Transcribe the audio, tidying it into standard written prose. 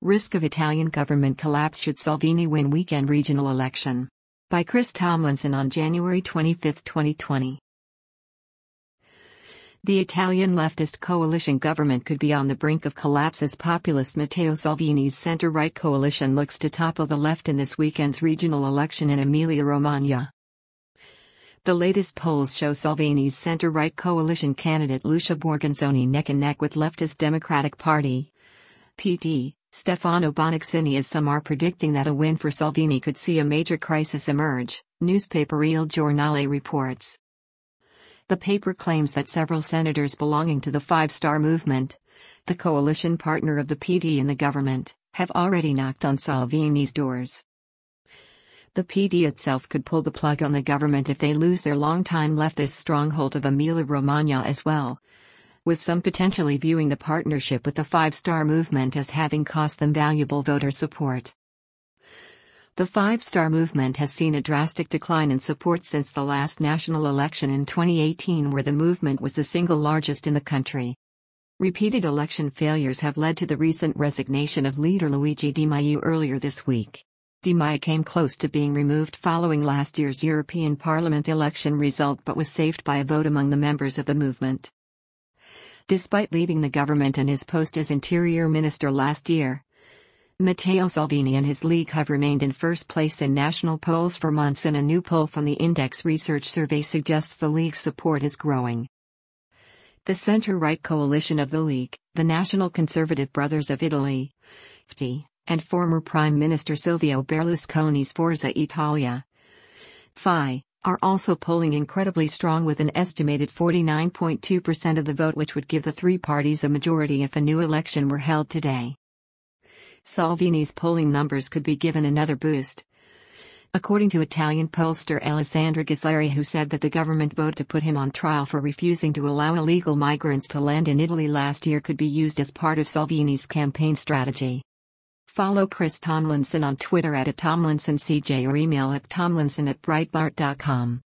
Risk of Italian government collapse should Salvini win weekend regional election. By Chris Tomlinson on January 25, 2020. The Italian leftist coalition government could be on the brink of collapse as populist Matteo Salvini's centre-right coalition looks to topple the left in this weekend's regional election in Emilia-Romagna. The latest polls show Salvini's centre-right coalition candidate Lucia Borgonzoni neck and neck with leftist Democratic Party (PD) Stefano Bonaccini, as some are predicting that a win for Salvini could see a major crisis emerge, newspaper Il Giornale reports. The paper claims that several senators belonging to the Five Star Movement, the coalition partner of the PD in the government, have already knocked on Salvini's doors. The PD itself could pull the plug on the government if they lose their longtime leftist stronghold of Emilia-Romagna as well, with some potentially viewing the partnership with the Five Star Movement as having cost them valuable voter support. The Five Star Movement has seen a drastic decline in support since the last national election in 2018, where the movement was the single largest in the country. Repeated election failures have led to the recent resignation of leader Luigi Di Maio earlier this week. Di Maio came close to being removed following last year's European Parliament election result but was saved by a vote among the members of the movement. Despite leaving the government and his post as Interior Minister last year, Matteo Salvini and his league have remained in first place in national polls for months, and a new poll from the Index Research survey suggests the league's support is growing. The centre-right coalition of the League, the National Conservative Brothers of Italy, FTI, and former Prime Minister Silvio Berlusconi's Forza Italia, FI, are also polling incredibly strong with an estimated 49.2% of the vote, which would give the three parties a majority if a new election were held today. Salvini's polling numbers could be given another boost, according to Italian pollster Alessandra Ghisleri, who said that the government vote to put him on trial for refusing to allow illegal migrants to land in Italy last year could be used as part of Salvini's campaign strategy. Follow Chris Tomlinson on Twitter @TomlinsonCJ or email at tomlinson@breitbart.com.